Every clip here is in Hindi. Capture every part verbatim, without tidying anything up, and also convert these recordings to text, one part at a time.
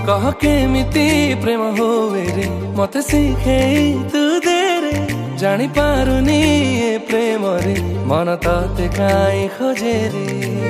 कह केमिति प्रेम होवे रे मते शिखेई तू दे रे जानी पारुनी ए प्रेम रे मन तते काई खोजे रे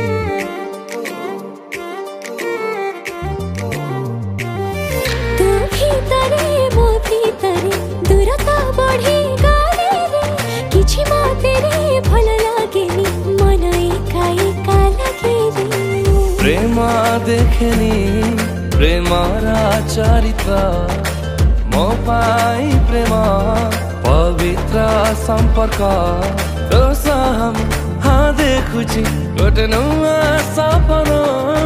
तू भीतरे मो भीतरे दूरता बढ़ी गले रे किछि मते रे भल लागेनी मन एका एका लागे रे प्रेम देखेनी प्रेमरा चरित्र मो पाई प्रेम पवित्र संपर्क तो हम हाँ देखुची गोटे नुआ सपना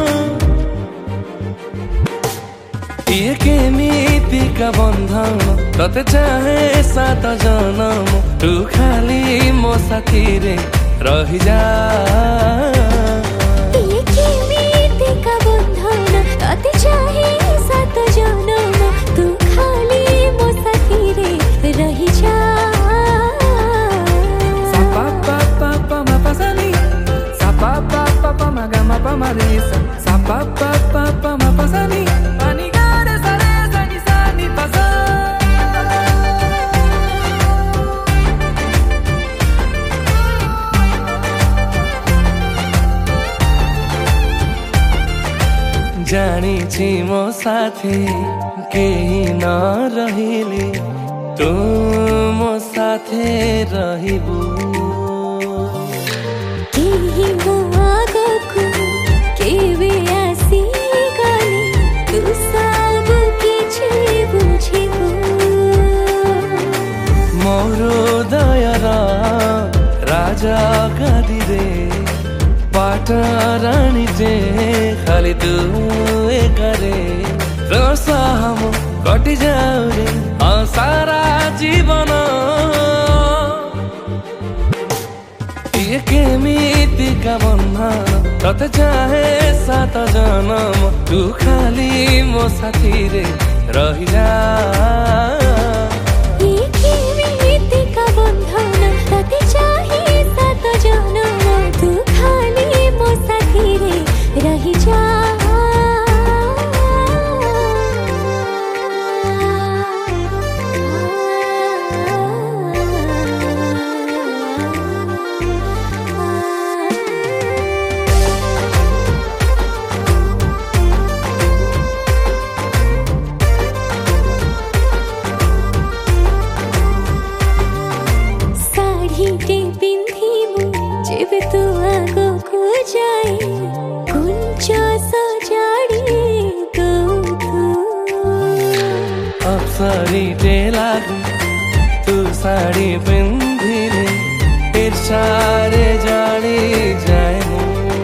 ये केमितिका बंधन तते चाहे सात जन्म तू खाली मो साथी रे रही जा ये केमितिका बंधन तते चाहे सात जन्म तू खाली मो साथी रे रही जा सा पा पा पा पा मा पा सा नी सा पा पा पा पा मा गा मा पा मा रे सा सा पा पा पा पा मा पा सा नी पा नी गा रे सा रे सा नी सा नी पा सा जानी छी मो साथी केही न रहिले तू मो साथे रहिबू केही मो आगको केवे आसी गले तू सब किछि बुझिबू मोरो दयर राजा गादी रे पाटरानी जे खाली तू ए करे रस हम कटि जाऊ रे सारा जीवन ये केमितिका बंधन तते चाहे सात जन्म तू खाली मो साथी रे रही जा ये केमितिका बंधन तते चाहे सात जन्म तू खाली मो साथी रे रही जा साड़ी पिंधी मु जेबे तू आगको जाए कुंच सजाड़ी दो तू अप्सरी टे लागू तू साड़ी पिंधिले ईर्षारे जाड़ी जाए मु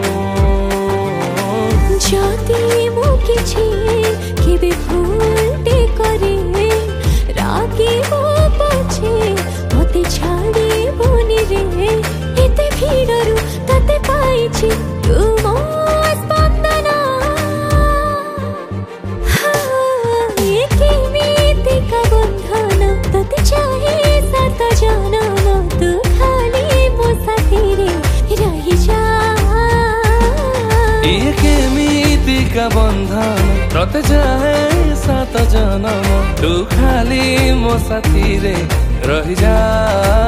जाती मु किछि केबे भूलटे करे रागी मो पछे मते छाड़ी बोनी रे एते भीड़रू तते पाइछि तू मो स्पंदना ये केमितिका बंधन तते चाहे सात जन्म तू खाली मो साथी रे रही जा ये केमितिका बंधन तते चाहे सात जन्म तू खाली मो साथी रे रही जा।